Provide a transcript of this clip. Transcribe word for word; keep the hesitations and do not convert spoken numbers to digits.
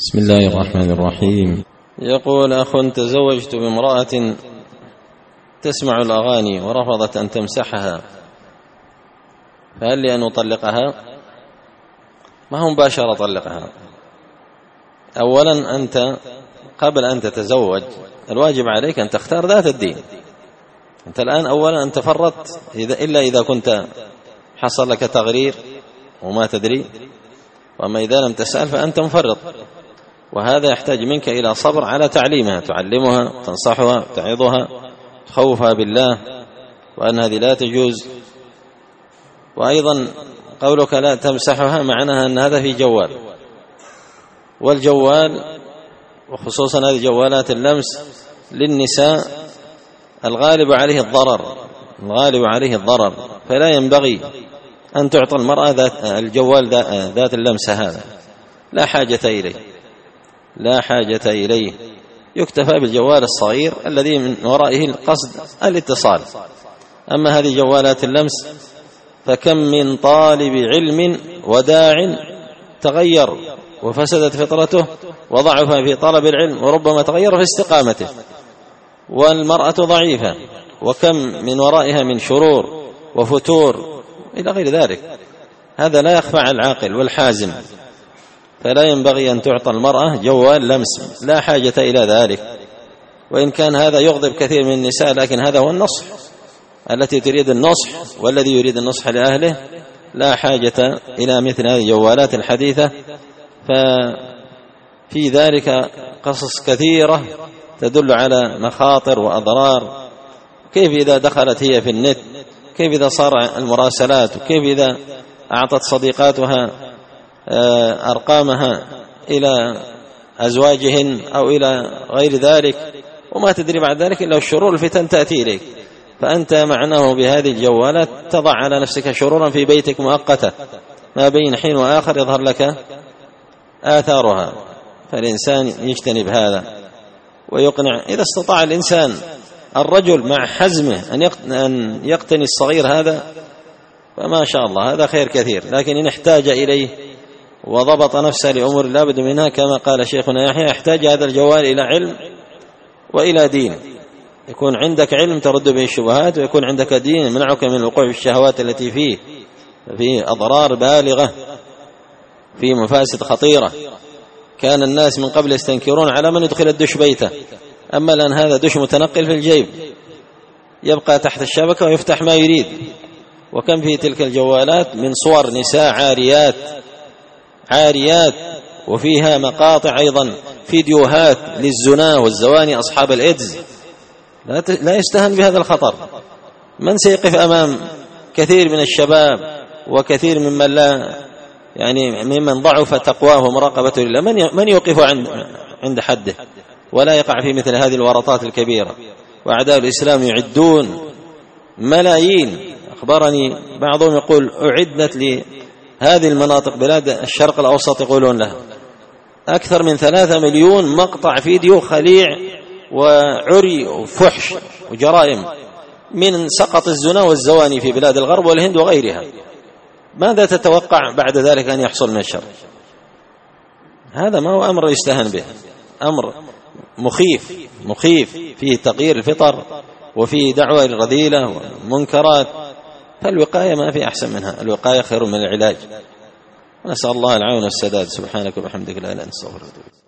بسم الله الرحمن الرحيم. يقول أخ: تزوجت بامرأة تسمع الأغاني ورفضت أن تمسحها، فهل لي أن أطلقها؟ ما هو مباشرة أطلقها. أولا أنت قبل أن تتزوج الواجب عليك أن تختار ذات الدين. أنت الآن أولا أن تفرط إذا إلا إذا كنت حصل لك تغرير وما تدري، وأما إذا لم تسأل فأنت مفرط، وهذا يحتاج منك إلى صبر على تعليمها، تعلمها، تنصحها، تعظها، خوفها بالله وأن هذه لا تجوز. وأيضا قولك لا تمسحها معناها أن هذا في جوال، والجوال وخصوصا هذه جوالات اللمس للنساء الغالب عليه الضرر، الغالب عليه الضرر، فلا ينبغي أن تعطى المرأة ذات الجوال ذات اللمس هذا، لا حاجة إليه، لا حاجة إليه. يكتفى بالجوال الصغير الذي من ورائه القصد الاتصال. أما هذه جوالات اللمس فكم من طالب علم وداع تغير وفسدت فطرته وضعف في طلب العلم، وربما تغير في استقامته، والمرأة ضعيفة، وكم من ورائها من شرور وفتور إلى غير ذلك. هذا لا يخفى على العاقل والحازم، فلا ينبغي أن تعطى المرأة جوال لمس، لا حاجة إلى ذلك. وإن كان هذا يغضب كثير من النساء، لكن هذا هو النصح، التي تريد النصح والذي يريد النصح لأهله لا حاجة إلى مثل هذه الجوالات الحديثة. ففي ذلك قصص كثيرة تدل على مخاطر وأضرار، كيف إذا دخلت هي في النت، كيف إذا صار المراسلات، وكيف إذا أعطت صديقاتها أرقامها إلى أزواجهن أو إلى غير ذلك، وما تدري بعد ذلك إلا الشرور الفتن تأتي إليك. فأنت معناه بهذه الجوالات تضع على نفسك شرورا في بيتك مؤقتة، ما بين حين وآخر يظهر لك آثارها. فالإنسان يجتنب هذا ويقنع. إذا استطاع الإنسان الرجل مع حزمه أن يقتني الصغير هذا فما شاء الله، هذا خير كثير. لكن إن احتاج إليه وضبط نفسه لأمور لا بد منها، كما قال شيخنا يحيى: يحتاج هذا الجوال إلى علم وإلى دين. يكون عندك علم ترد به الشبهات، ويكون عندك دين يمنعك من الوقوع في الشهوات التي فيه، فيه أضرار بالغة، فيه مفاسد خطيرة. كان الناس من قبل يستنكرون على من يدخل الدش بيته، أما الآن هذا دش متنقل في الجيب، يبقى تحت الشبكة ويفتح ما يريد. وكم في تلك الجوالات من صور نساء عاريات عاريات، وفيها مقاطع أيضا فيديوهات للزنا والزواني أصحاب الإيدز. لا يستهان بهذا الخطر. من سيقف أمام كثير من الشباب وكثير ممن لا يعني ممن ضعف تقواه ومراقبته لله، من من يوقف عند عند حده ولا يقع في مثل هذه الورطات الكبيرة؟ وأعداء الإسلام يعدون ملايين. أخبرني بعضهم يقول أعدت لهذه المناطق بلاد الشرق الأوسط، يقولون لها أكثر من ثلاثة مليون مقطع فيديو خليع وعري وفحش وجرائم من سقط الزنا والزواني في بلاد الغرب والهند وغيرها. ماذا تتوقع بعد ذلك أن يحصل من الشر؟ هذا ما هو أمر يستهان به، أمر مخيف مخيف فيه تغيير الفطر وفيه دعوة الرذيلة ومنكرات. فالوقاية ما في أحسن منها، الوقاية خير من العلاج. نسأل الله العون والسداد. سبحانك وبحمدك لا إله إلا أنت، استغفرك.